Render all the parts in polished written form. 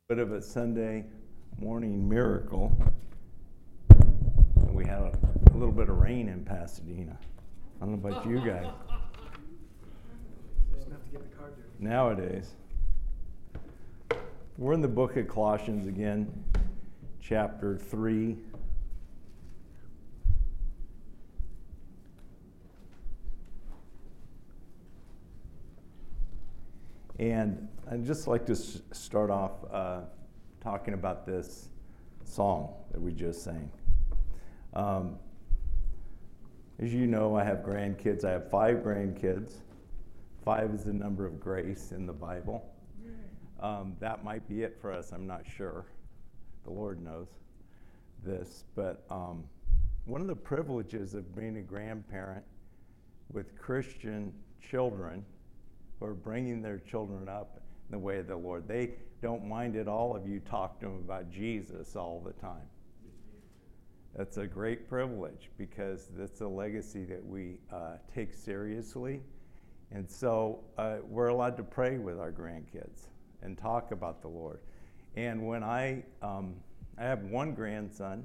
Bit of a Sunday morning miracle. And we had a little bit of rain in Pasadena. I don't know about you guys. Just enough to get the car dirty. Nowadays. We're in the book of Colossians again, chapter 3. And I'd just like to start off talking about this song that we just sang. As you know, I have grandkids. I have 5 grandkids. 5 is the number of grace in the Bible. That might be it for us. I'm not sure. The Lord knows this. But one of the privileges of being a grandparent with Christian children who are bringing their children up in the way of the Lord, they don't mind at all if you talk to them about Jesus all the time. That's a great privilege because that's a legacy that we take seriously. And so we're allowed to pray with our grandkids and talk about the Lord. And when I have one grandson,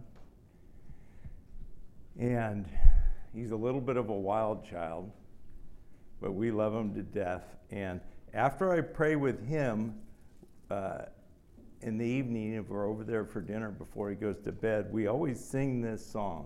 and he's a little bit of a wild child, but we love him to death. And after I pray with him in the evening, if we're over there for dinner before he goes to bed, we always sing this song.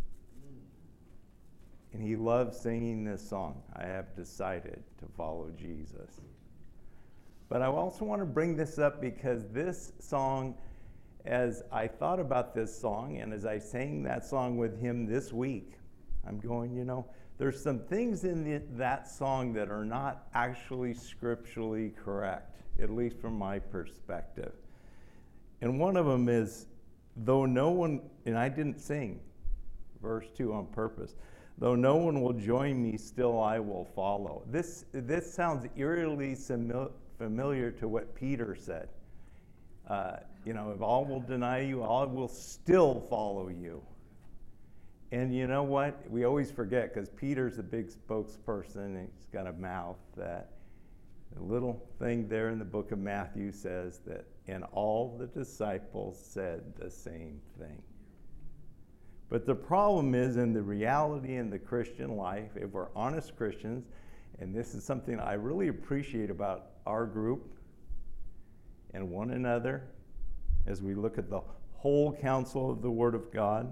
And he loves singing this song. I have decided to follow Jesus. But I also want to bring this up because this song, as I thought about this song and as I sang that song with him this week, I'm going, there's some things in that song that are not actually scripturally correct, at least from my perspective. And one of them is, though no one, and I didn't sing verse 2 on purpose, though no one will join me, still I will follow. This sounds eerily familiar to what Peter said. If all will deny you, all will still follow you. And you know what? We always forget because Peter's a big spokesperson and he's got a mouth that the little thing there in the book of Matthew says that, and all the disciples said the same thing. But the problem is in the reality in the Christian life, if we're honest Christians, and this is something I really appreciate about our group and one another as we look at the whole counsel of the Word of God,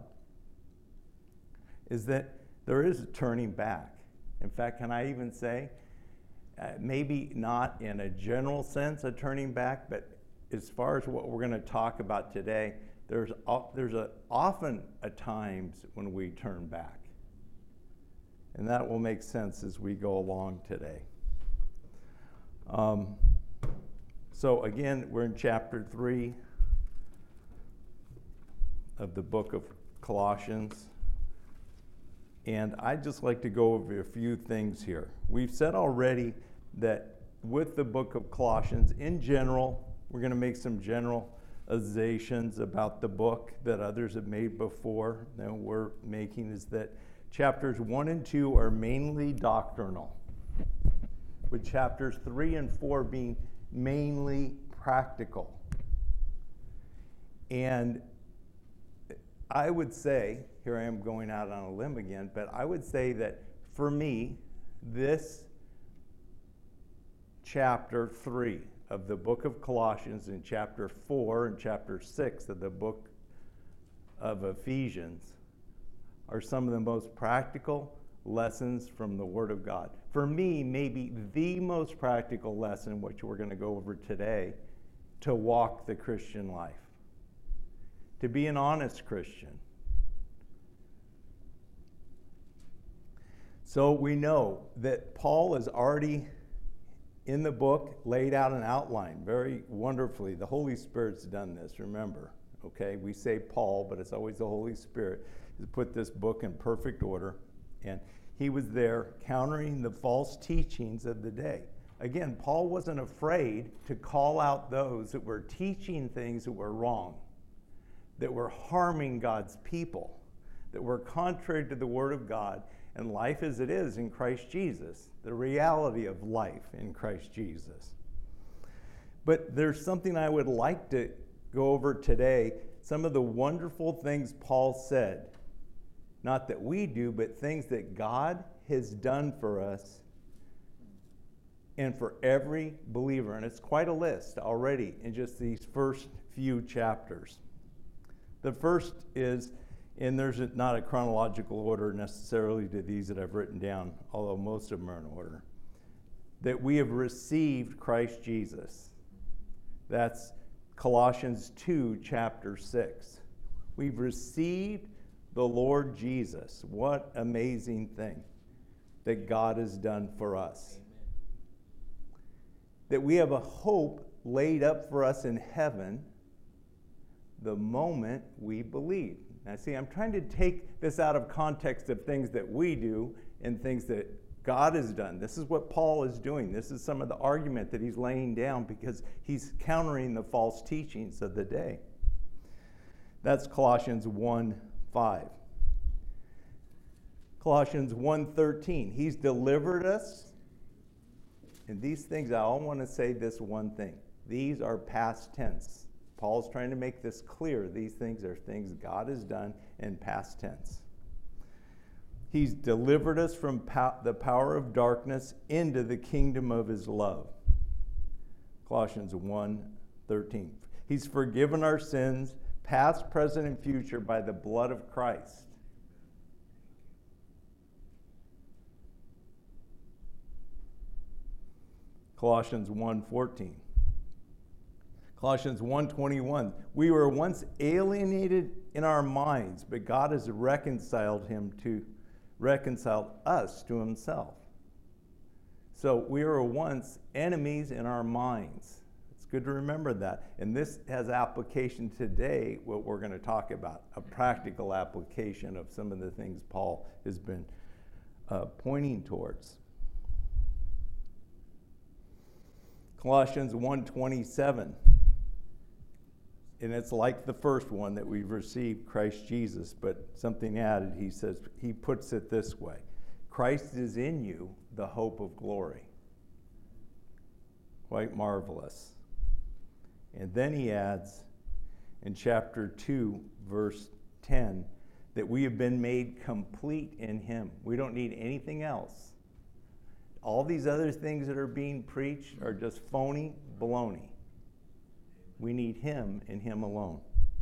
is that there is a turning back. In fact, can I even say, maybe not in a general sense a turning back, but as far as what we're going to talk about today, there's often a times when we turn back. And that will make sense as we go along today. So again, we're in chapter 3 of the book of Colossians. And I'd just like to go over a few things here. We've said already that with the book of Colossians, in general, we're going to make some generalizations about the book that others have made before. That we're making is that chapters 1 and 2 are mainly doctrinal, with chapters 3 and 4 being mainly practical. And I would say, here I am going out on a limb again, but I would say that for me, this chapter 3 of the book of Colossians and chapter 4 and chapter 6 of the book of Ephesians are some of the most practical lessons from the Word of God. For me, maybe the most practical lesson, which we're going to go over today, to walk the Christian life, to be an honest Christian. So we know that Paul has already, in the book, laid out an outline very wonderfully. The Holy Spirit's done this, remember. Okay, we say Paul, but it's always the Holy Spirit who put this book in perfect order. And he was there countering the false teachings of the day. Again, Paul wasn't afraid to call out those that were teaching things that were wrong, that were harming God's people, that were contrary to the Word of God and life as it is in Christ Jesus, the reality of life in Christ Jesus. But there's something I would like to go over today, some of the wonderful things Paul said. Not that we do, but things that God has done for us and for every believer. And it's quite a list already in just these first few chapters. The first is, and there's not a chronological order necessarily to these that I've written down, although most of them are in order, that we have received Christ Jesus. That's Colossians 2, chapter 6. We've received the Lord Jesus. What amazing thing that God has done for us. That we have a hope laid up for us in heaven the moment we believe. Now see, I'm trying to take this out of context of things that we do and things that God has done. This is what Paul is doing. This is some of the argument that he's laying down because he's countering the false teachings of the day. That's Colossians 1:5. Colossians 1:13. He's delivered us. And these things, I all want to say this one thing. These are past tense. Paul's trying to make this clear. These things are things God has done in past tense. He's delivered us from the power of darkness into the kingdom of his love. Colossians 1:13. He's forgiven our sins, past, present, and future, by the blood of Christ. Colossians 1:14. Colossians 1:21. We were once alienated in our minds, but God has reconciled us to himself. So we were once enemies in our minds. It's good to remember that. And this has application today, what we're going to talk about, a practical application of some of the things Paul has been pointing towards. Colossians 1:27. And it's like the first one that we've received Christ Jesus, but something added. He says, he puts it this way: Christ is in you, the hope of glory. Quite marvelous. And then he adds in chapter 2, verse 10, that we have been made complete in him. We don't need anything else. All these other things that are being preached are just phony baloney. We need him and him alone.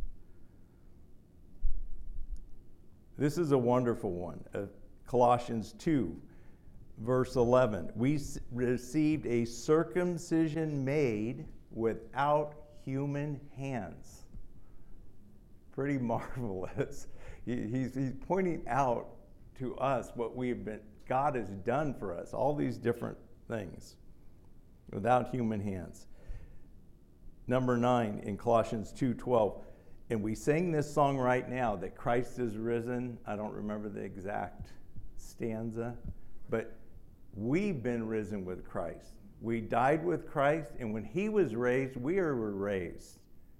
This is a wonderful one. Colossians 2, verse 11. We received a circumcision made without human hands. Pretty marvelous. He's pointing out to us what God has done for us, all these different things, without human hands. Number 9 in Colossians 2:12. And we sing this song right now, that Christ is risen. I don't remember the exact stanza, but we've been risen with Christ. We died with Christ, and when he was raised, we were raised.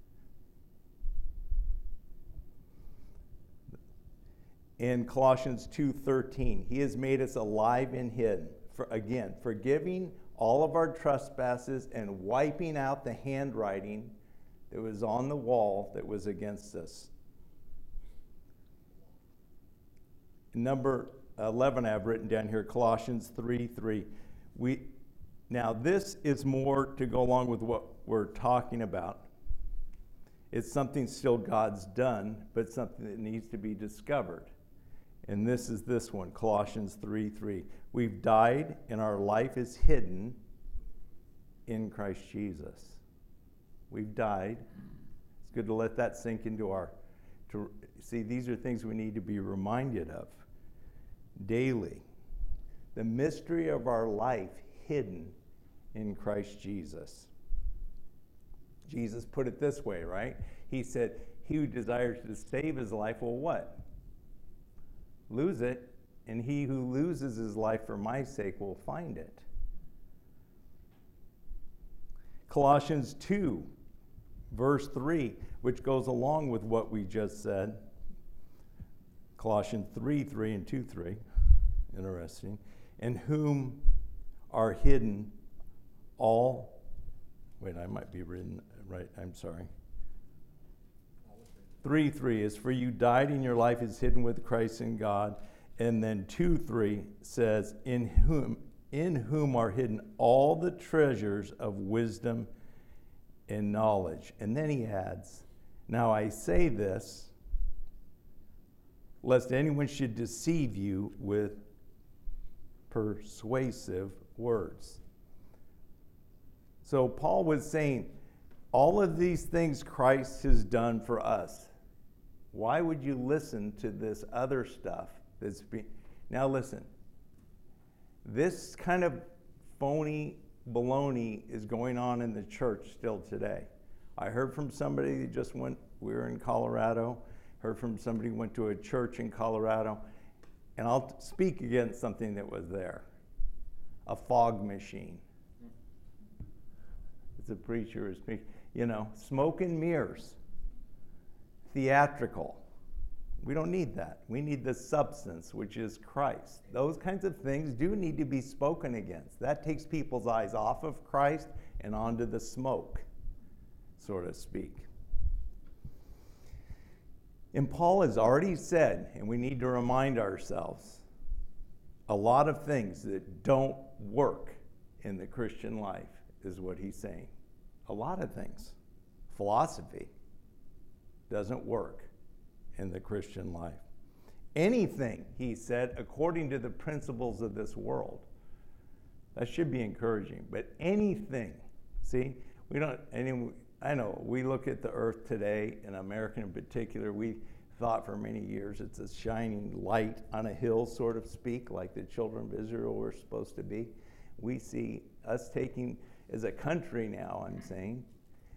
In Colossians 2:13, he has made us alive in him. Again, forgiving all of our trespasses and wiping out the handwriting that was on the wall that was against us. Number 11 I've written down here, Colossians 3:3. Now this is more to go along with what we're talking about. It's something still God's done, but something that needs to be discovered. And this is this one, Colossians 3:3. We've died and our life is hidden in Christ Jesus. We've died. It's good to let that sink into see, these are things we need to be reminded of daily. The mystery of our life hidden in Christ Jesus. Jesus put it this way, right? He said, he who desires to save his life will what? Lose it, and he who loses his life for my sake will find it. Colossians 2, verse 3, which goes along with what we just said. Colossians 3:3 and 2:3. Interesting. In whom are hidden all, Wait, I might be written right. I'm sorry. 3:3 is, for you died and your life is hidden with Christ in God. And then 2:3 says, in whom are hidden all the treasures of wisdom and knowledge. And then he adds, now I say this, lest anyone should deceive you with persuasive words. So Paul was saying, all of these things Christ has done for us. Why would you listen to this other stuff that's being... Now listen, this kind of phony baloney is going on in the church still today. I heard from somebody that just went, we were in Colorado, heard from somebody who went to a church in Colorado, and I'll speak against something that was there. A fog machine. It's a preacher who speaks, smoke and mirrors. Theatrical. We don't need that. We need the substance, which is Christ. Those kinds of things do need to be spoken against. That takes people's eyes off of Christ and onto the smoke, so to speak. And Paul has already said, and we need to remind ourselves, a lot of things that don't work in the Christian life is what he's saying. A lot of things. Philosophy doesn't work in the Christian life. Anything, he said, according to the principles of this world. That should be encouraging. But anything, see, I know, we look at the earth today, in America in particular, we thought for many years it's a shining light on a hill, so to speak, like the children of Israel were supposed to be. We see us taking, as a country now, I'm saying,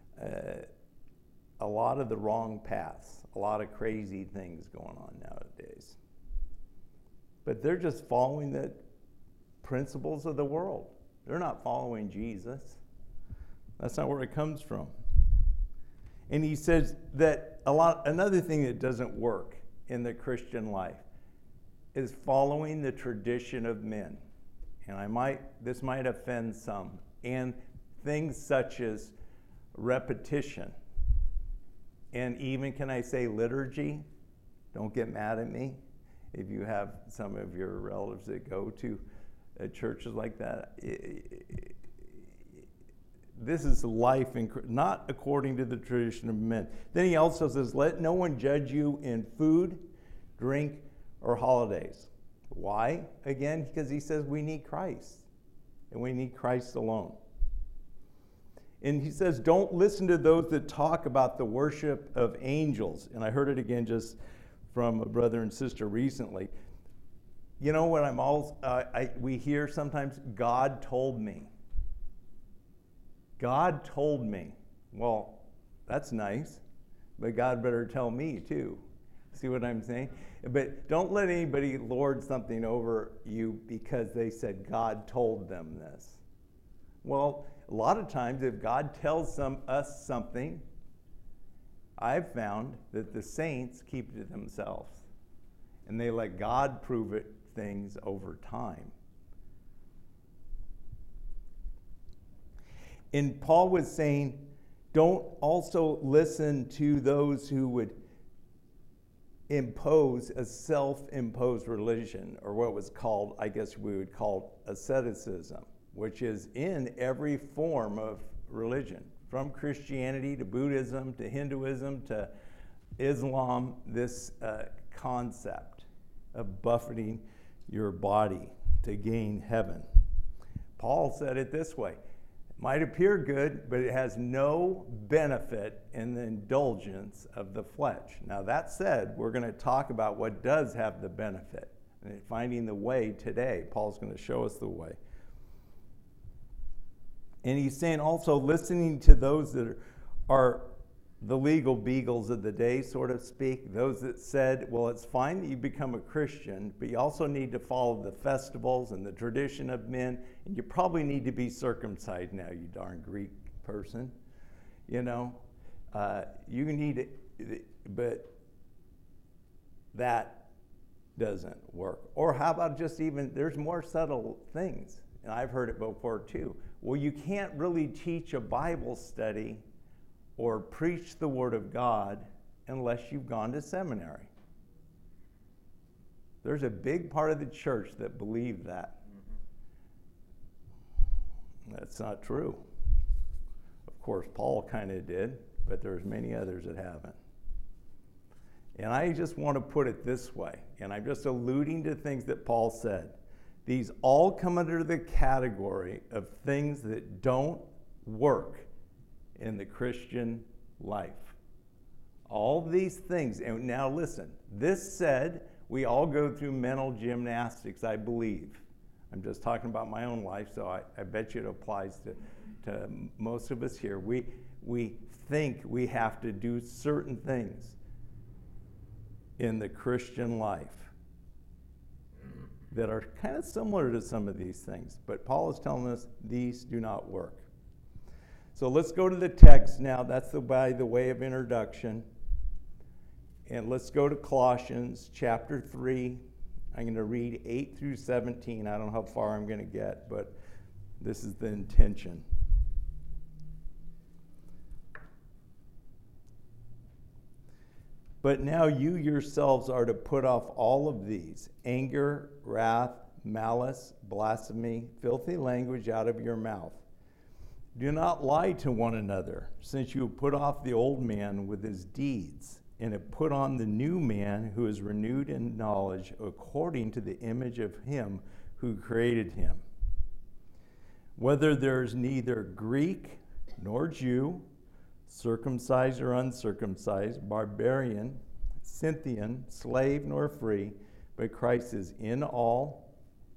a lot of the wrong paths, a lot of crazy things going on nowadays. But they're just following the principles of the world. They're not following Jesus. That's not where it comes from. And he says that another thing that doesn't work in the Christian life is following the tradition of men. And this might offend some. And things such as repetition. And even, can I say, liturgy? Don't get mad at me if you have some of your relatives that go to churches like that. This is life, not according to the tradition of men. Then he also says, let no one judge you in food, drink, or holidays. Why? Again, because he says we need Christ, and we need Christ alone. And he says, don't listen to those that talk about the worship of angels. And I heard it again just from a brother and sister recently. You know what we hear sometimes? God told me. God told me. Well, that's nice, but God better tell me too. See what I'm saying? But don't let anybody lord something over you because they said God told them this. Well, a lot of times if God tells us something, I've found that the saints keep it to themselves. And they let God prove it things over time. And Paul was saying, don't also listen to those who would impose a self-imposed religion, or what was called, I guess we would call asceticism, which is in every form of religion, from Christianity to Buddhism to Hinduism to Islam, this concept of buffeting your body to gain heaven. Paul said it this way, it might appear good, but it has no benefit in the indulgence of the flesh. Now that said, we're going to talk about what does have the benefit. And finding the way today, Paul's going to show us the way. And he's saying also listening to those that are the legal beagles of the day, so to speak, those that said, well, it's fine that you become a Christian, but you also need to follow the festivals and the tradition of men, and you probably need to be circumcised now, you darn Greek person. You know, you need it, but that doesn't work. Or how about just even, there's more subtle things. and I've heard it before too. Well, you can't really teach a Bible study or preach the Word of God unless you've gone to seminary. There's a big part of the church that believe that. That's not true. Of course, Paul kind of did, but there's many others that haven't. And I just want to put it this way, and I'm just alluding to things that Paul said. These all come under the category of things that don't work in the Christian life. All these things, and now listen, this said, we all go through mental gymnastics, I believe. I'm just talking about my own life, so I bet you it applies to most of us here. We think we have to do certain things in the Christian life that are kind of similar to some of these things. But Paul is telling us these do not work. So let's go to the text now. That's by the way of introduction. And let's go to Colossians chapter 3. I'm going to read 8 through 17. I don't know how far I'm going to get, but this is the intention. But now you yourselves are to put off all of these: anger, wrath, malice, blasphemy, filthy language out of your mouth. Do not lie to one another, since you have put off the old man with his deeds, and have put on the new man, who is renewed in knowledge according to the image of him who created him. Whether there is neither Greek nor Jew, circumcised or uncircumcised, barbarian, Scythian, slave nor free, but Christ is all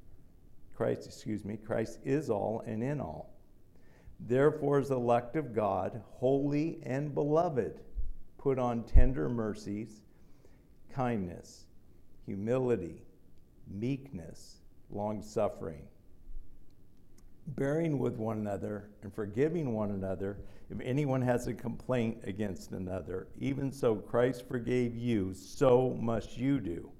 and in all. Therefore, as elect of God, holy and beloved, put on tender mercies, kindness, humility, meekness, long-suffering, bearing with one another and forgiving one another if anyone has a complaint against another. Even so Christ forgave you, so must you do.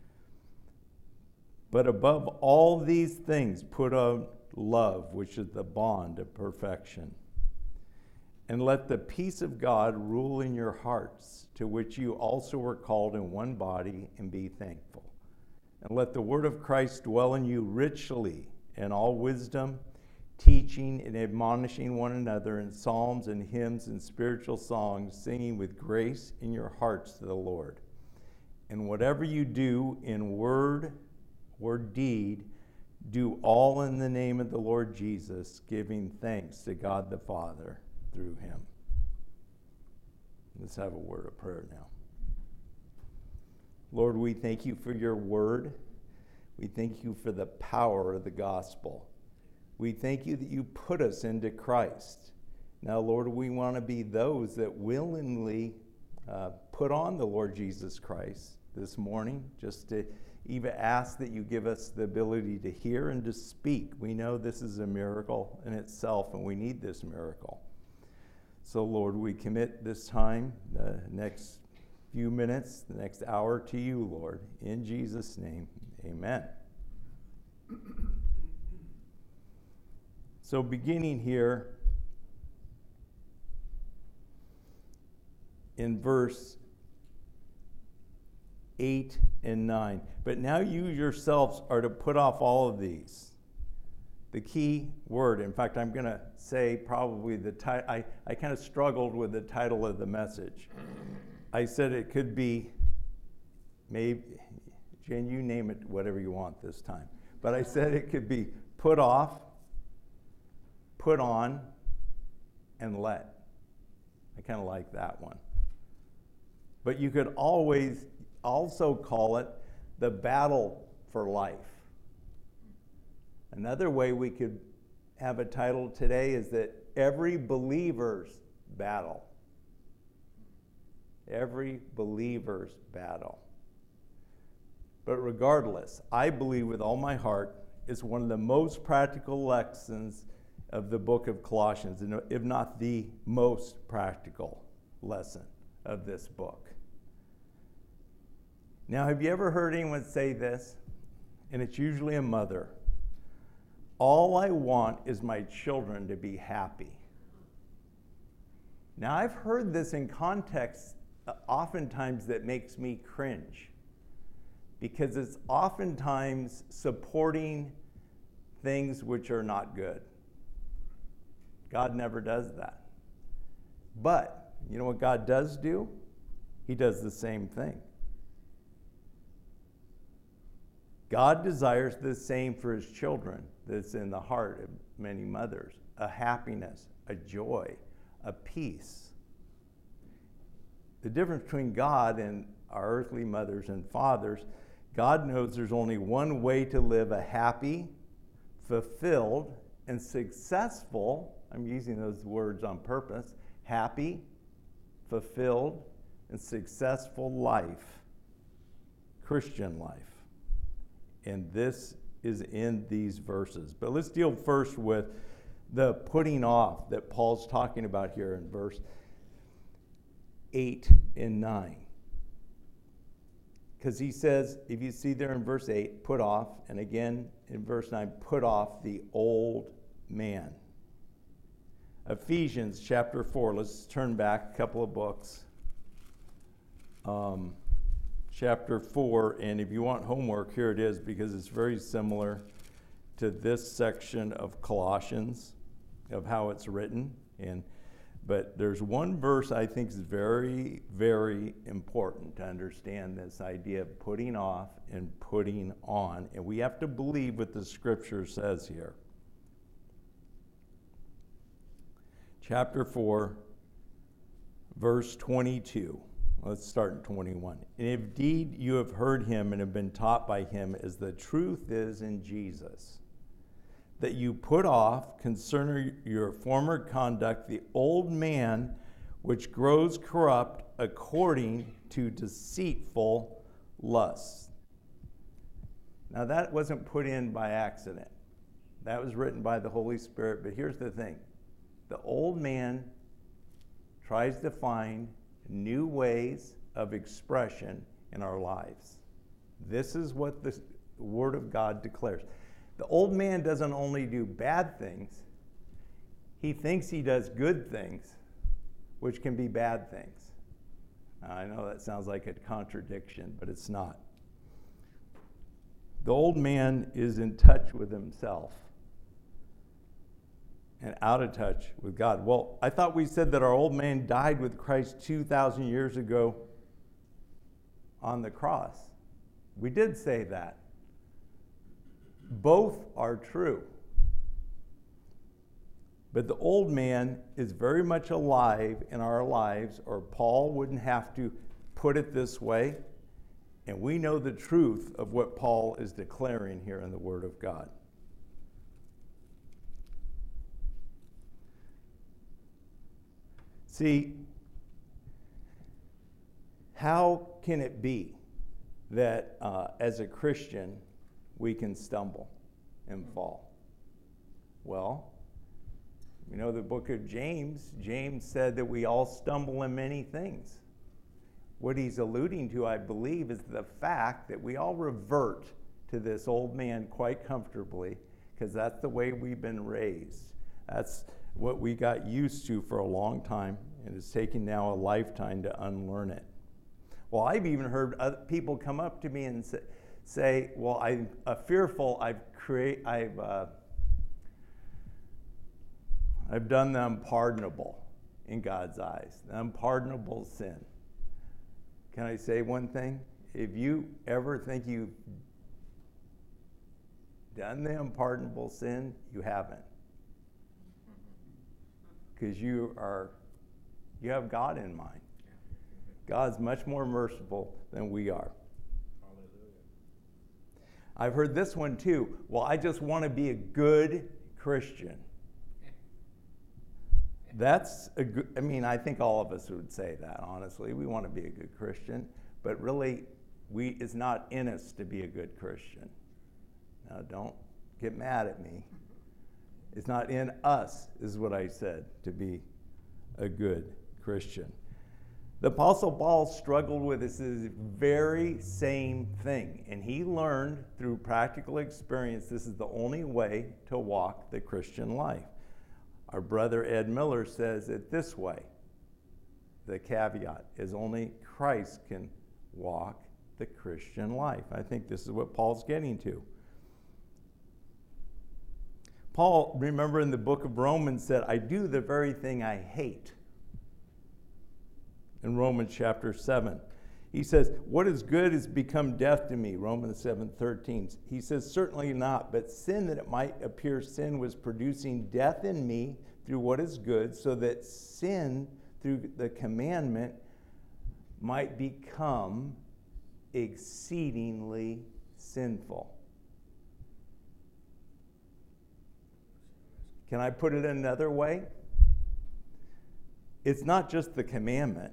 But above all these things, put on love, which is the bond of perfection. And let the peace of God rule in your hearts, to which you also were called in one body, and be thankful. And let the word of Christ dwell in you richly in all wisdom, teaching and admonishing one another in psalms and hymns and spiritual songs, singing with grace in your hearts to the Lord. And whatever you do in word or deed, do all in the name of the Lord Jesus, giving thanks to God the Father through him. Let's have a word of prayer now. Lord, we thank you for your word. We thank you for the power of the gospel. We thank you that you put us into Christ. Now, Lord, we want to be those that willingly put on the Lord Jesus Christ this morning, just to even ask that you give us the ability to hear and to speak. We know this is a miracle in itself, and we need this miracle. So, Lord, we commit this time, the next few minutes, the next hour to you, Lord. In Jesus' name, amen. So beginning here in verse 8 and 9. But now you yourselves are to put off all of these. The key word, in fact, I'm going to say probably the title. I kind of struggled with the title of the message. I said it could be, maybe, Jen, you name it whatever you want this time. But I said it could be put off, put on, and let. I kind of like that one. But you could always also call it the battle for life. Another way we could have a title today is that every believer's battle. Every believer's battle. But regardless, I believe with all my heart it's one of the most practical lessons of the book of Colossians, if not the most practical lesson of this book. Now, have you ever heard anyone say this? And it's usually a mother. All I want is my children to be happy. Now, I've heard this in context oftentimes that makes me cringe, because it's oftentimes supporting things which are not good. God never does that. But you know what God does do? He does the same thing. God desires the same for his children that's in the heart of many mothers: a happiness, a joy, a peace. The difference between God and our earthly mothers and fathers, God knows there's only one way to live a happy, fulfilled, and successful, I'm using those words on purpose, happy, fulfilled, and successful life, Christian life. And this is in these verses. But let's deal first with the putting off that Paul's talking about here in verse 8 and 9. Because he says, if you see there in verse 8, put off, and again in verse 9, put off the old man. Ephesians chapter 4, let's turn back a couple of books. Chapter 4, and if you want homework, here it is, because it's very similar to this section of Colossians, of how it's written. But there's one verse I think is very, very important to understand this idea of putting off and putting on. And we have to believe what the scripture says here. Chapter 4, verse 22. Let's start in 21. And indeed you have heard him and have been taught by him, as the truth is in Jesus, that you put off concerning your former conduct the old man which grows corrupt according to deceitful lusts. Now that wasn't put in by accident. That was written by the Holy Spirit. But here's the thing. The old man tries to find new ways of expression in our lives. This is what the Word of God declares. The old man doesn't only do bad things, he thinks he does good things, which can be bad things. Now, I know that sounds like a contradiction, but it's not. The old man is in touch with himself and out of touch with God. Well, I thought we said that our old man died with Christ 2,000 years ago on the cross. We did say that. Both are true. But the old man is very much alive in our lives, or Paul wouldn't have to put it this way. And we know the truth of what Paul is declaring here in the Word of God. See, how can it be that as a Christian we can stumble and fall? Well, you know the book of James. James said that we all stumble in many things. What he's alluding to, I believe, is the fact that we all revert to this old man quite comfortably, because that's the way we've been raised. That's what we got used to for a long time, and it's taken now a lifetime to unlearn it. Well, I've even heard other people come up to me and say, well, I'm fearful, I've done the unpardonable in God's eyes, the unpardonable sin. Can I say one thing? If you ever think you've done the unpardonable sin, you haven't. Because you have God in mind. God's much more merciful than we are. Hallelujah. I've heard this one too. Well, I just want to be a good Christian. That's a good, I think all of us would say that, honestly. We want to be a good Christian, but really, it's not in us to be a good Christian. Now, don't get mad at me. It's not in us, is what I said, to be a good Christian. The Apostle Paul struggled with this very same thing, and he learned through practical experience this is the only way to walk the Christian life. Our brother Ed Miller says it this way. The caveat is only Christ can walk the Christian life. I think this is what Paul's getting to. Paul, remember in the book of Romans, said, I do the very thing I hate. In Romans chapter 7. He says, what is good has become death to me, Romans 7:13. He says, certainly not, but sin that it might appear sin was producing death in me through what is good, so that sin through the commandment might become exceedingly sinful. Can I put it another way? It's not just the commandment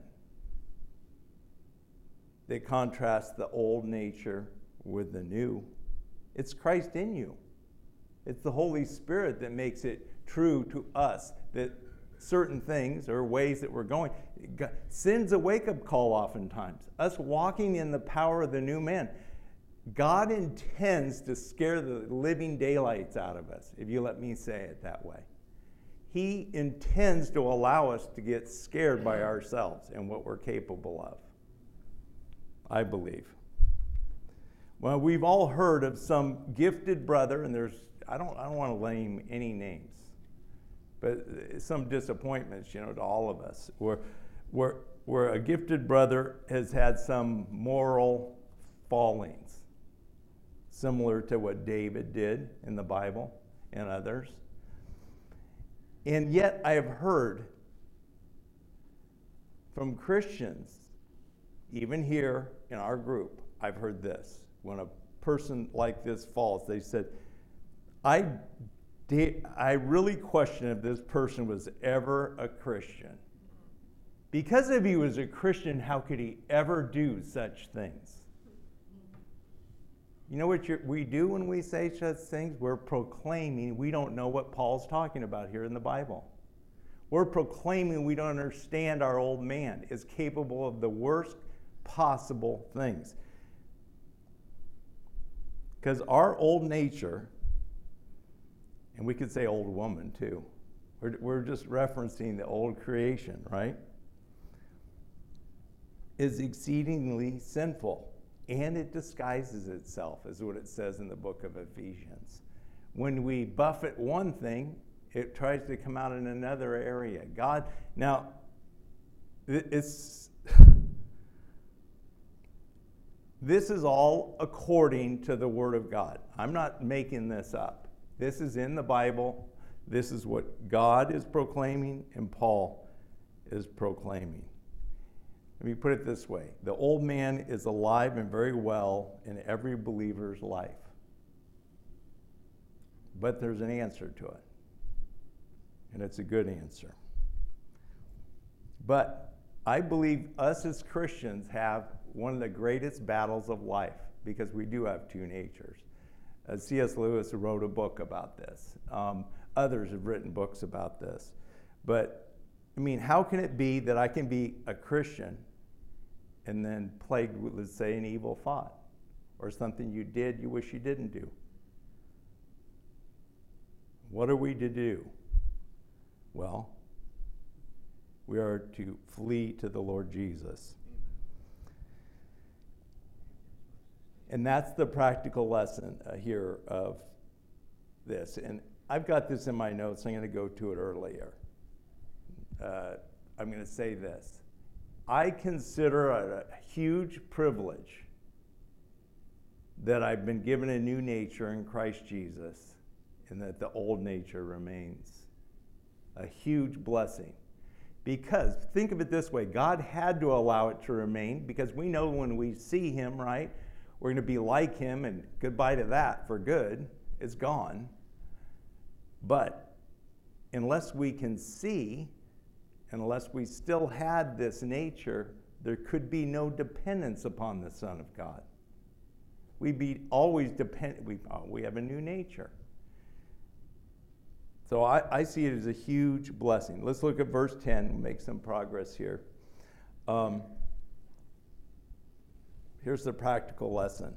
that contrasts the old nature with the new. It's Christ in you. It's the Holy Spirit that makes it true to us that certain things or ways that we're going. Sin's a wake-up call oftentimes. Us walking in the power of the new man. God intends to scare the living daylights out of us, if you let me say it that way. He intends to allow us to get scared by ourselves and what we're capable of, I believe. Well, we've all heard of some gifted brother, and I don't want to name any names, but some disappointments, to all of us, where a gifted brother has had some moral fallings, similar to what David did in the Bible and others. And yet I have heard from Christians, even here in our group, I've heard this. When a person like this falls, they said, I really question if this person was ever a Christian. Because if he was a Christian, how could he ever do such things? You know what we do when we say such things? We're proclaiming we don't know what Paul's talking about here in the Bible. We're proclaiming we don't understand our old man is capable of the worst possible things. Because our old nature, and we could say old woman too, we're just referencing the old creation, right? Is exceedingly sinful. And it disguises itself, is what it says in the book of Ephesians. When we buffet one thing, it tries to come out in another area. Now, this is all according to the Word of God. I'm not making this up. This is in the Bible. This is what God is proclaiming and Paul is proclaiming. Let me put it this way. The old man is alive and very well in every believer's life. But there's an answer to it. And it's a good answer. But I believe us as Christians have one of the greatest battles of life because we do have two natures. C.S. Lewis wrote a book about this. Others have written books about this. But, how can it be that I can be a Christian and then plagued with, let's say, an evil thought or something you did you wish you didn't do? What are we to do? Well, we are to flee to the Lord Jesus. And that's the practical lesson here of this. And I've got this in my notes. I'm going to go to it earlier. I'm going to say this. I consider it a huge privilege that I've been given a new nature in Christ Jesus and that the old nature remains. A huge blessing. Because, think of it this way, God had to allow it to remain because we know when we see him, right, we're going to be like him and goodbye to that for good. It's gone. But unless we can see, unless we still had this nature, there could be no dependence upon the Son of God. We'd be always dependent. We have a new nature. So I see it as a huge blessing. Let's look at verse 10 and make some progress here. Here's the practical lesson.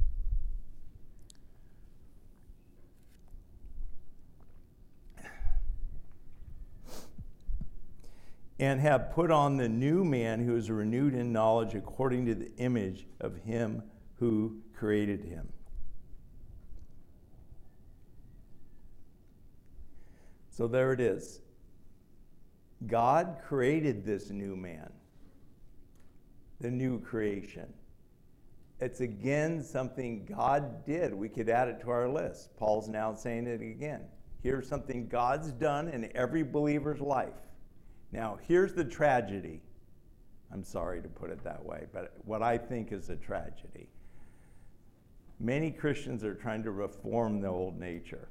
And have put on the new man who is renewed in knowledge according to the image of him who created him. So there it is. God created this new man, the new creation. It's again something God did. We could add it to our list. Paul's now saying it again. Here's something God's done in every believer's life. Now, here's the tragedy. I'm sorry to put it that way, but what I think is a tragedy. Many Christians are trying to reform the old nature,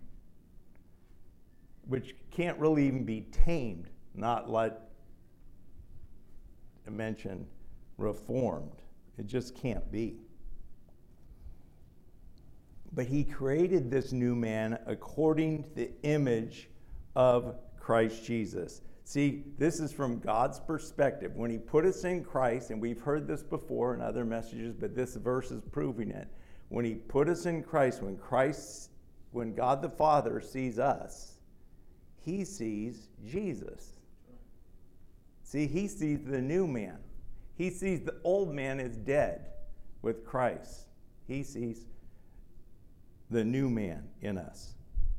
which can't really even be tamed, not let mention reformed. It just can't be. But he created this new man according to the image of Christ Jesus. See, this is from God's perspective. When he put us in Christ, and we've heard this before in other messages, but this verse is proving it. When he put us in Christ, when God the Father sees us, he sees Jesus. See, he sees the new man. He sees the old man is dead with Christ. He sees the new man in us.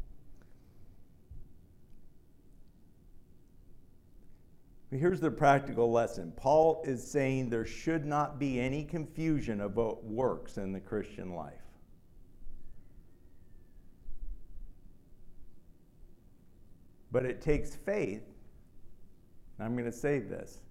Here's the practical lesson. Paul is saying there should not be any confusion about works in the Christian life. But it takes faith. I'm going to say this.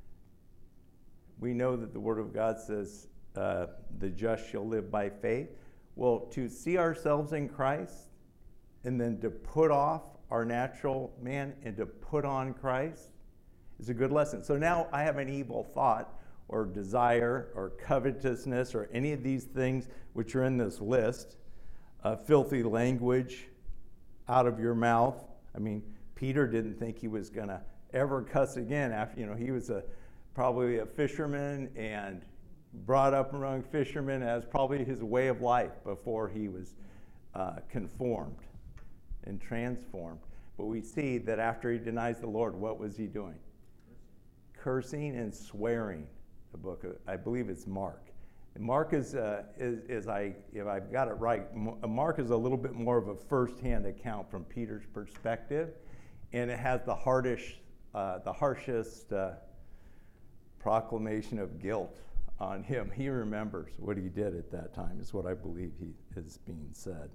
We know that the Word of God says the just shall live by faith. Well, to see ourselves in Christ and then to put off our natural man and to put on Christ is a good lesson. So now I have an evil thought or desire or covetousness or any of these things which are in this list, filthy language out of your mouth. I mean, Peter didn't think he was going to ever cuss again after, he was probably a fisherman and brought up among fishermen as probably his way of life before he was conformed and transformed. But we see that after he denies the Lord, what was he doing? Cursing and swearing. The book of, I believe it's Mark. And Mark is if I've got it right, Mark is a little bit more of a first-hand account from Peter's perspective, and it has the harshest proclamation of guilt on him. He remembers what he did at that time, is what I believe is being said.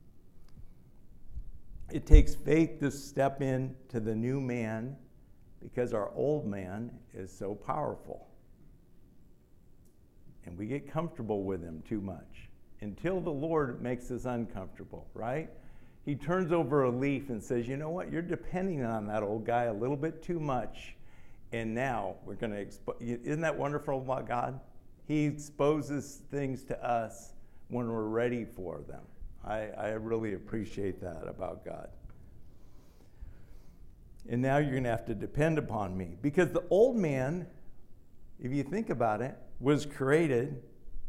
It takes faith to step into the new man because our old man is so powerful. And we get comfortable with him too much until the Lord makes us uncomfortable, right? He turns over a leaf and says, you know what, you're depending on that old guy a little bit too much. And now we're going to expose. Isn't that wonderful about God? He exposes things to us when we're ready for them. I really appreciate that about God. And now you're going to have to depend upon me. Because the old man, if you think about it, was created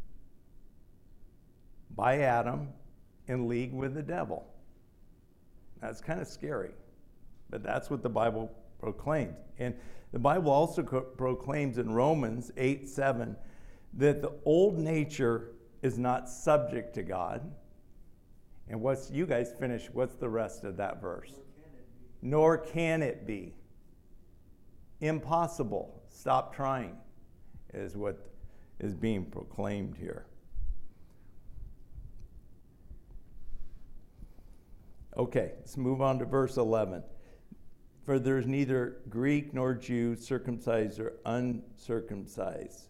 by Adam in league with the devil. That's kind of scary. But that's what the Bible proclaims. And the Bible also proclaims in Romans 8:7 that the old nature is not subject to God. And you guys finish, what's the rest of that verse? Nor can it be. Impossible. Stop trying is what is being proclaimed here. Okay, let's move on to verse 11. For there is neither Greek nor Jew, circumcised or uncircumcised,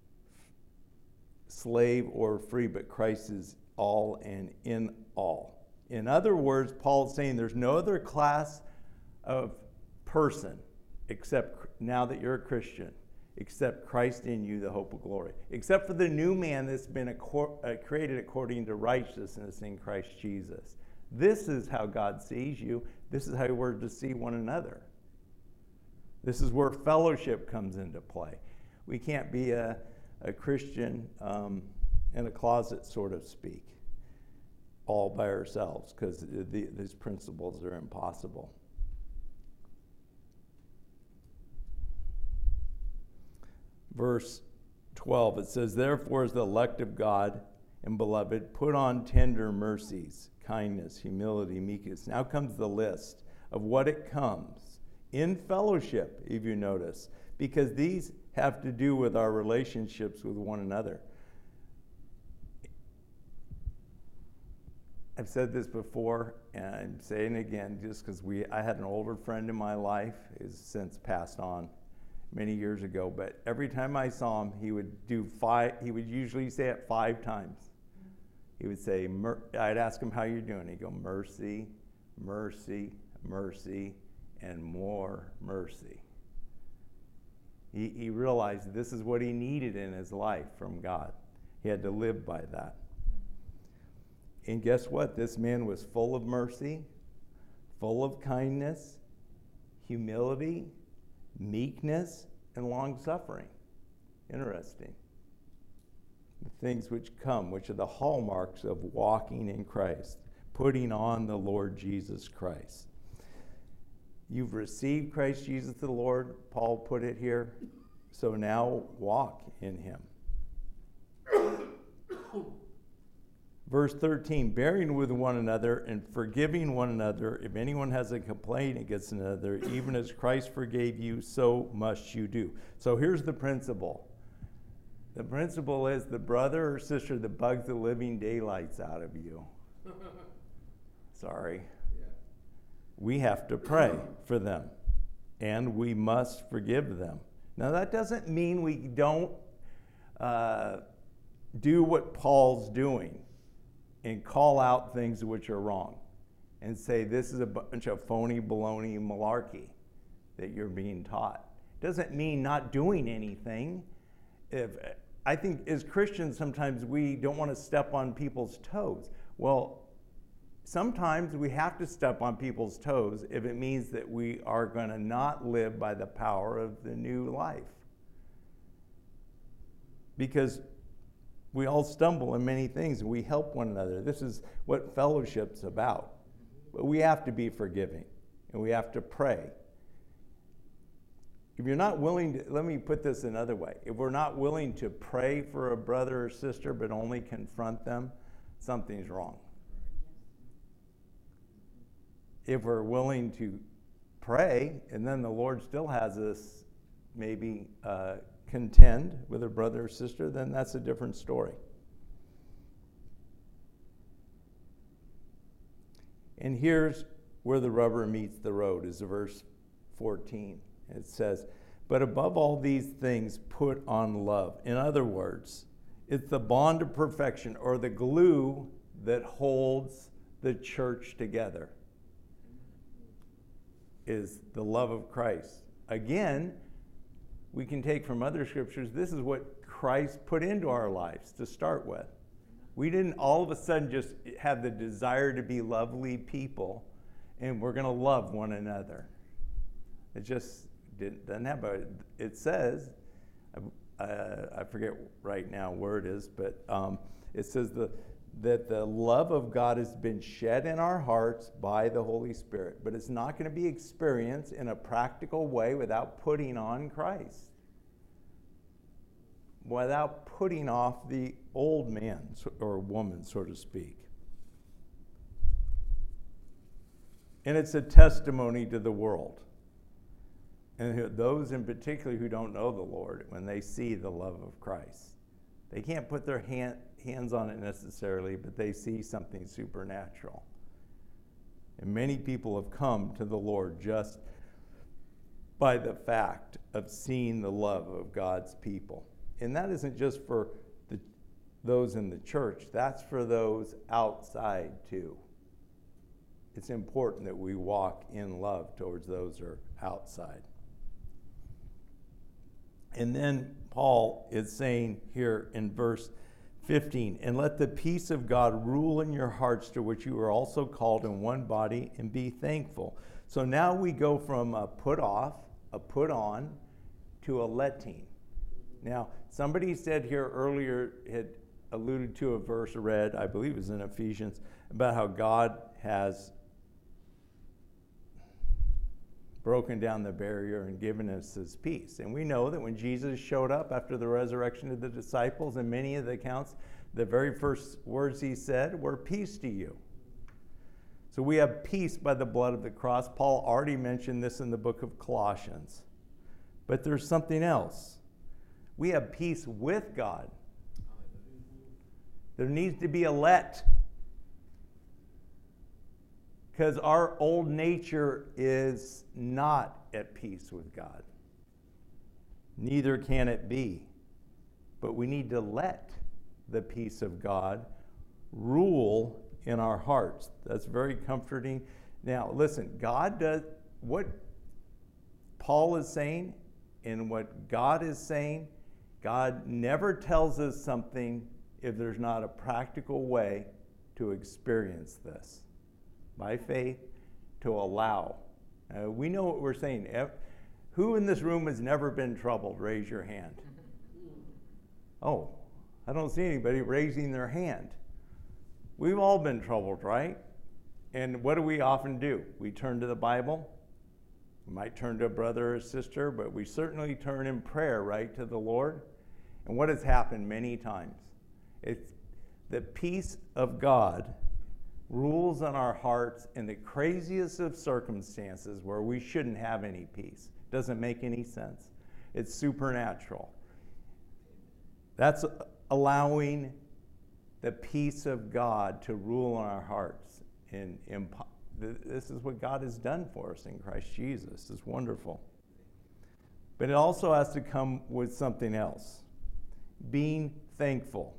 slave or free, but Christ is all and in all. In other words, Paul's saying there's no other class of person except now that you're a Christian, except Christ in you, the hope of glory, except for the new man that's been created according to righteousness in Christ Jesus. This is how God sees you. This is how we're to see one another. This is where fellowship comes into play. We can't be a Christian in a closet, so to speak, all by ourselves, because these principles are impossible. Verse 12, it says, therefore, as the elect of God and beloved, put on tender mercies, kindness, humility, meekness. Now comes the list of what it comes in fellowship, if you notice, because these have to do with our relationships with one another. I've said this before, and I'm saying it again, just because I had an older friend in my life, who's since passed on many years ago, but every time I saw him, he would usually say it 5 times. He would say, I'd ask him, how you doing? He'd go, mercy, mercy, mercy, and more mercy. He realized this is what he needed in his life from God. He had to live by that. And guess what? This man was full of mercy, full of kindness, humility, meekness, and long-suffering. Interesting. The things which come, which are the hallmarks of walking in Christ, putting on the Lord Jesus Christ. You've received Christ Jesus the Lord, Paul put it here, so now walk in him. Verse 13, bearing with one another and forgiving one another, if anyone has a complaint against another, even as Christ forgave you, so must you do. So here's the principle. The principle is the brother or sister that bugs the living daylights out of you. Sorry. Yeah. We have to pray for them, and we must forgive them. Now that doesn't mean we don't do what Paul's doing and call out things which are wrong and say this is a bunch of phony, baloney, malarkey that you're being taught. Doesn't mean not doing anything. I think as Christians sometimes we don't want to step on people's toes. Well, sometimes we have to step on people's toes if it means that we are going to not live by the power of the new life. Because we all stumble in many things and we help one another. This is what fellowship's about. But we have to be forgiving and we have to pray. If you're not willing to, let me put this another way. If we're not willing to pray for a brother or sister but only confront them, something's wrong. If we're willing to pray and then the Lord still has us maybe contend with a brother or sister, then that's a different story. And here's where the rubber meets the road, is verse 14. It says, but above all these things, put on love. In other words, it's the bond of perfection, or the glue that holds the church together, is the love of Christ. Again, we can take from other scriptures, this is what Christ put into our lives to start with. We didn't all of a sudden just have the desire to be lovely people and we're going to love one another. It just doesn't happen. It says, I forget right now where it is, but it says that the love of God has been shed in our hearts by the Holy Spirit. But it's not going to be experienced in a practical way without putting on Christ, without putting off the old man or woman, so to speak. And it's a testimony to the world. And those in particular who don't know the Lord, when they see the love of Christ, they can't put their hands on it necessarily, but they see something supernatural. And many people have come to the Lord just by the fact of seeing the love of God's people. And that isn't just for those in the church, that's for those outside too. It's important that we walk in love towards those who are outside. And then Paul is saying here in verse 15, and let the peace of God rule in your hearts, to which you are also called in one body, and be thankful. So now we go from a put off, a put on to a letting. Now, somebody said here earlier, had alluded to a verse read, I believe it was in Ephesians, about how God has broken down the barrier and given us his peace. And we know that when Jesus showed up after the resurrection of the disciples, in many of the accounts, the very first words he said were, "Peace to you." So we have peace by the blood of the cross. Paul already mentioned this in the book of Colossians. But there's something else. We have peace with God. There needs to be a let. Because our old nature is not at peace with God. Neither can it be. But we need to let the peace of God rule in our hearts. That's very comforting. Now, listen, God does what Paul is saying and what God is saying. God never tells us something if there's not a practical way to experience this. By faith, to allow. We know what we're saying. Who in this room has never been troubled? Raise your hand. Oh, I don't see anybody raising their hand. We've all been troubled, right? And what do we often do? We turn to the Bible. We might turn to a brother or sister, but we certainly turn in prayer, right, to the Lord. And what has happened many times? It's the peace of God rules in our hearts in the craziest of circumstances where we shouldn't have any peace. Doesn't make any sense. It's supernatural. That's allowing the peace of God to rule in our hearts. This is what God has done for us in Christ Jesus. It's wonderful. But it also has to come with something else. Being thankful.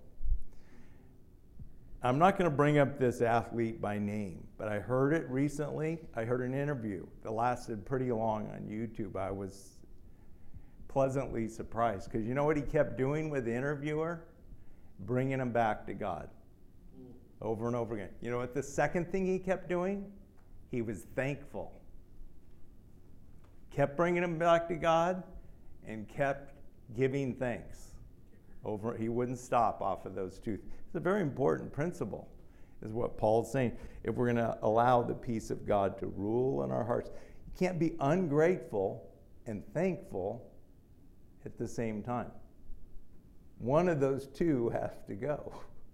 I'm not going to bring up this athlete by name, but I heard it recently. I heard an interview that lasted pretty long on YouTube. I was pleasantly surprised because you know what he kept doing with the interviewer? Bringing him back to God over and over again. You know what the second thing he kept doing? He was thankful. Kept bringing him back to God and kept giving thanks. He wouldn't stop off of those two. It's a very important principle, is what Paul's saying. If we're going to allow the peace of God to rule in our hearts, you can't be ungrateful and thankful at the same time. One of those two has to go.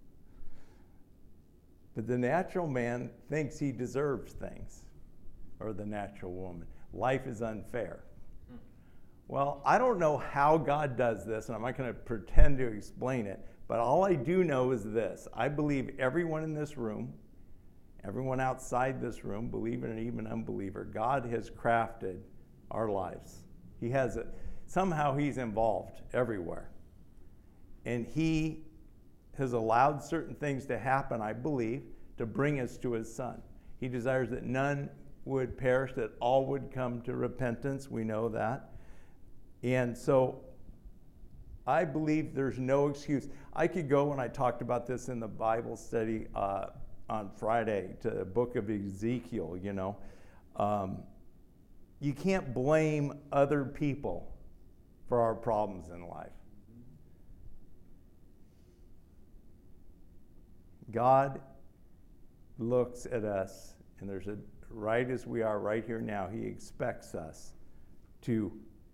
But the natural man thinks he deserves things, or the natural woman. Life is unfair. Well, I don't know how God does this, and I'm not going to pretend to explain it, but all I do know is this. I believe everyone in this room, everyone outside this room, believer and even unbeliever, God has crafted our lives. He has it. Somehow he's involved everywhere. And he has allowed certain things to happen, I believe, to bring us to his Son. He desires that none would perish, that all would come to repentance. We know that. And so I believe there's no excuse. I could go, and I talked about this in the Bible study on Friday, to the book of Ezekiel, you know. You can't blame other people for our problems in life. God looks at us, and there's a right as we are right here now, he expects us to,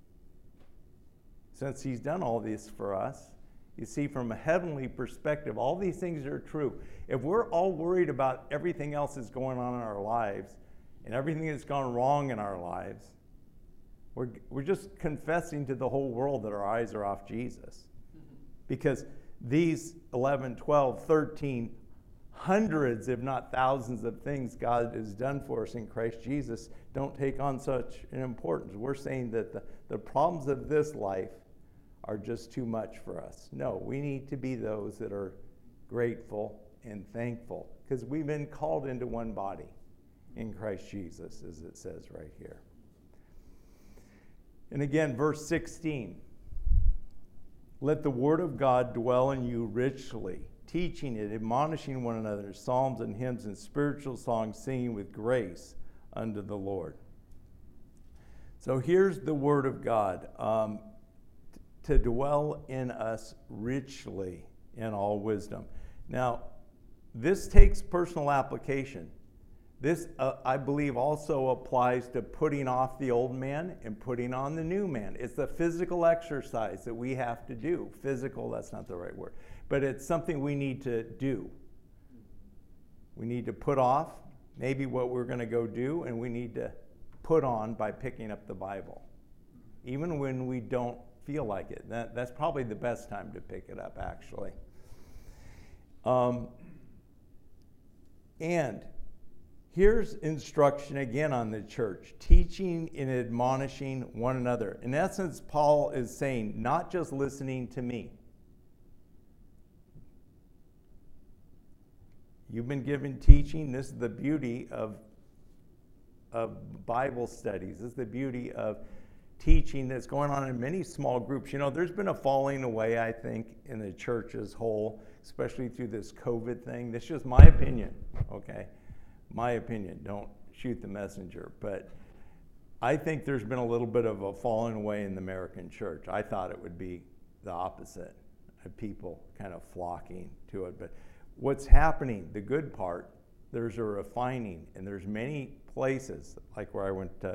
since he's done all this for us, you see, from a heavenly perspective, all these things are true. If we're all worried about everything else that's going on in our lives and everything that's gone wrong in our lives, we're just confessing to the whole world that our eyes are off Jesus. Because these 11, 12, 13, hundreds, if not thousands of things God has done for us in Christ Jesus don't take on such an importance. We're saying that the problems of this life are just too much for us. No, we need to be those that are grateful and thankful because we've been called into one body in Christ Jesus, as it says right here. And again, verse 16. Let the word of God dwell in you richly, teaching it, admonishing one another, psalms and hymns and spiritual songs, singing with grace unto the Lord. So here's the word of God. To dwell in us richly in all wisdom. Now, this takes personal application. This, I believe, also applies to putting off the old man and putting on the new man. It's a physical exercise that we have to do. Physical, that's not the right word. But it's something we need to do. We need to put off maybe what we're going to go do, and we need to put on by picking up the Bible. Even when we don't feel like it. That's probably the best time to pick it up, actually. And here's instruction again on the church, teaching and admonishing one another. In essence, Paul is saying, not just listening to me. You've been given teaching. This is the beauty of Bible studies. This is the beauty of teaching that's going on in many small groups. You know, there's been a falling away, I think, in the church as whole, especially through this COVID thing. This is just my opinion, okay? My opinion. Don't shoot the messenger. But I think there's been a little bit of a falling away in the American church. I thought it would be the opposite, of people kind of flocking to it. But what's happening, the good part, there's a refining, and there's many places, like where I went to,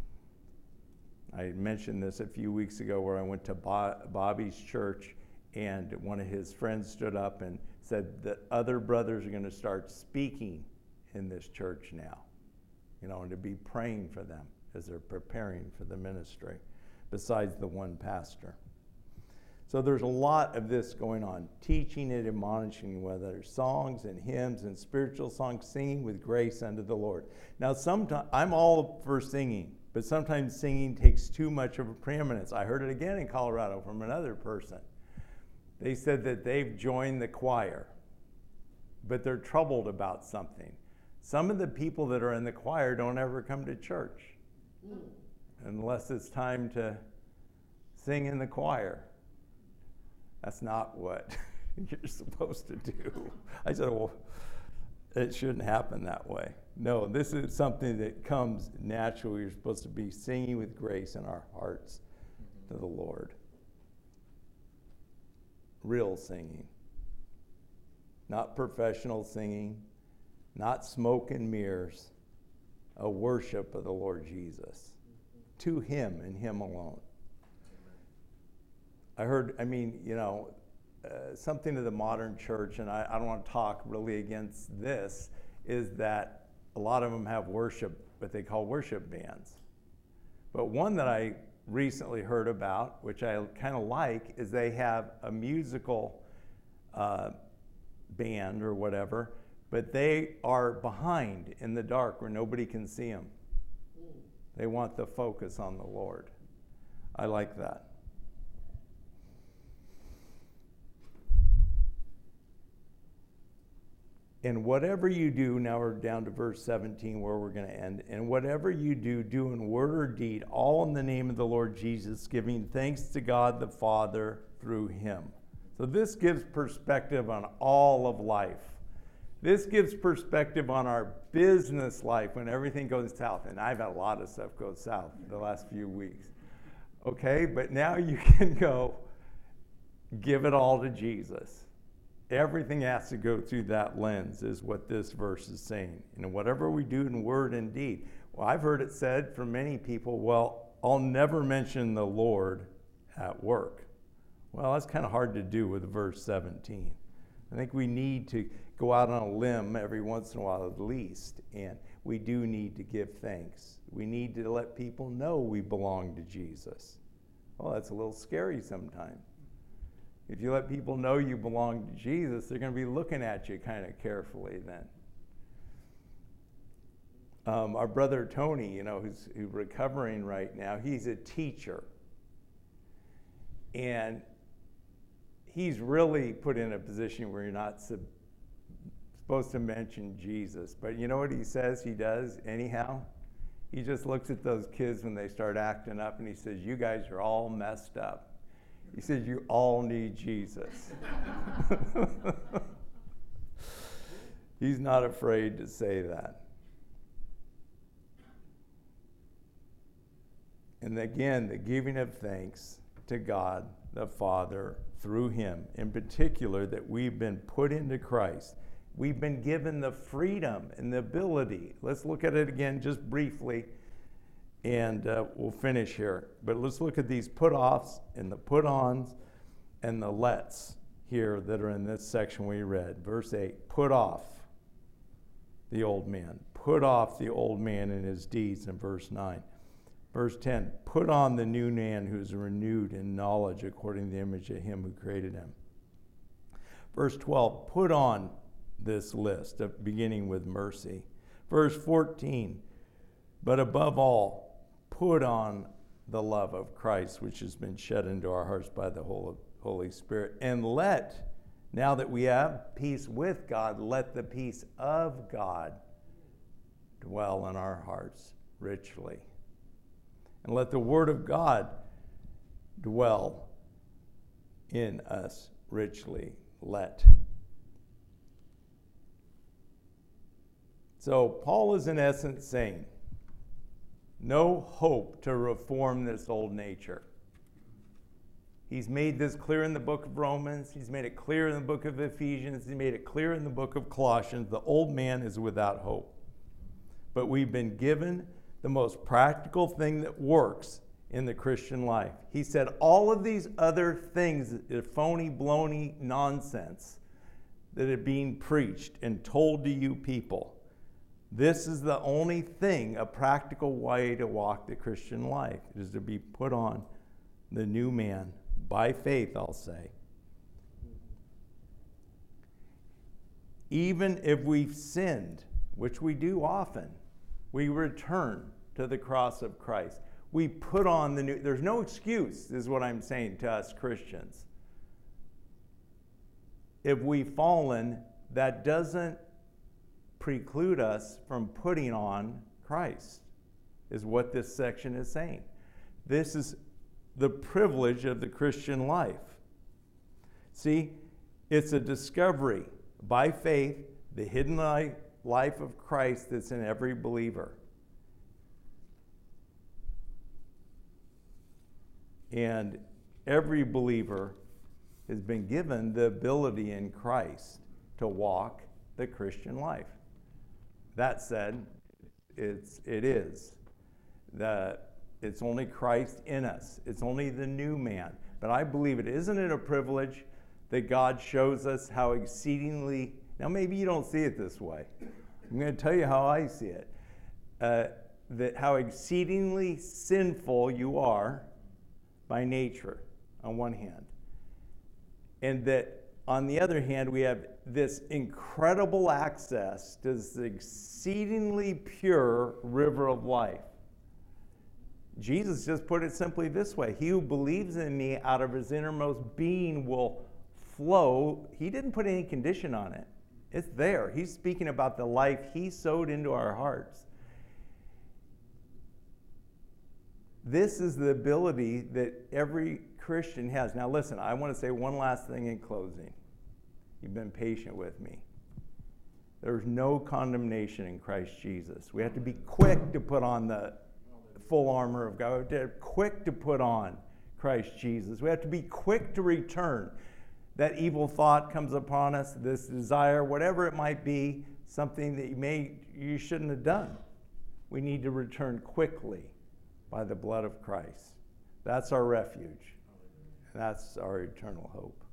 I mentioned this a few weeks ago, where I went to Bobby's church, and one of his friends stood up and said that other brothers are going to start speaking in this church now, you know, and to be praying for them as they're preparing for the ministry, besides the one pastor. So there's a lot of this going on, teaching and admonishing, whether songs and hymns and spiritual songs, singing with grace unto the Lord. Now, sometimes I'm all for singing, but sometimes singing takes too much of a preeminence. I heard it again in Colorado from another person. They said that they've joined the choir, but they're troubled about something. Some of the people that are in the choir don't ever come to church unless it's time to sing in the choir. That's not what you're supposed to do. I said, well, it shouldn't happen that way. No, this is something that comes naturally. You're supposed to be singing with grace in our hearts to the Lord. Real singing. Not professional singing, not smoke and mirrors. A worship of the Lord Jesus. To Him and Him alone. I heard, something of the modern church, and I don't want to talk really against this, is that a lot of them have worship, what they call worship bands. But one that I recently heard about, which I kind of like, is they have a musical band or whatever, but they are behind in the dark where nobody can see them. They want the focus on the Lord. I like that. And whatever you do, now we're down to verse 17 where we're going to end. And whatever you do, do in word or deed, all in the name of the Lord Jesus, giving thanks to God the Father through Him. So this gives perspective on all of life. This gives perspective on our business life when everything goes south. And I've had a lot of stuff go south the last few weeks. Okay, but now you can go give it all to Jesus. Everything has to go through that lens, is what this verse is saying. And whatever we do in word and deed. Well, I've heard it said from many people, well, I'll never mention the Lord at work. Well, that's kind of hard to do with verse 17. I think we need to go out on a limb every once in a while at least, and we do need to give thanks. We need to let people know we belong to Jesus. Well, that's a little scary sometimes. If you let people know you belong to Jesus, they're going to be looking at you kind of carefully then. Our brother Tony, who's recovering right now, he's a teacher. And he's really put in a position where you're not supposed to mention Jesus. But you know what he says he does anyhow? He just looks at those kids when they start acting up and he says, you guys are all messed up. He says, you all need Jesus. He's not afraid to say that. And again, the giving of thanks to God the Father through him, in particular, that we've been put into Christ. We've been given the freedom and the ability. Let's look at it again just briefly, and we'll finish here. But let's look at these put-offs and the put-ons and the lets here that are in this section we read. Verse 8, put off the old man. Put off the old man and his deeds in verse 9. Verse 10, put on the new man who is renewed in knowledge according to the image of him who created him. Verse 12, put on this list, beginning with mercy. Verse 14, but above all, put on the love of Christ, which has been shed into our hearts by the Holy Spirit. And let, now that we have peace with God, let the peace of God dwell in our hearts richly. And let the word of God dwell in us richly. Let. So Paul is in essence saying, no hope to reform this old nature. He's made this clear in the book of Romans. He's made it clear in the book of Ephesians. He made it clear in the book of Colossians. The old man is without hope. But we've been given the most practical thing that works in the Christian life. He said all of these other things, phony, baloney nonsense that are being preached and told to you people, this is the only thing, a practical way to walk the Christian life, is to be put on the new man by faith, I'll say. Even if we've sinned, which we do often, we return to the cross of Christ. We put on the new, there's no excuse, is what I'm saying to us Christians. If we've fallen, that doesn't preclude us from putting on Christ, is what this section is saying. This is the privilege of the Christian life. See, it's a discovery by faith, the hidden life of Christ that's in every believer. And every believer has been given the ability in Christ to walk the Christian life. That said, it's only Christ in us. It's only the new man. But I believe it. Isn't it a privilege that God shows us how exceedingly, now maybe you don't see it this way. I'm going to tell you how I see it. That how exceedingly sinful you are by nature, on one hand. And that on the other hand, we have this incredible access to this exceedingly pure river of life. Jesus just put it simply this way: he who believes in me, out of his innermost being will flow. He didn't put any condition on it. It's there. He's speaking about the life he sowed into our hearts. This is the ability that every Christian has. Now listen, I want to say one last thing in closing. You've been patient with me. There's no condemnation in Christ Jesus. We have to be quick to put on the full armor of God. We have to be quick to put on Christ Jesus. We have to be quick to return. That evil thought comes upon us, this desire, whatever it might be, something that you shouldn't have done. We need to return quickly by the blood of Christ. That's our refuge. That's our eternal hope.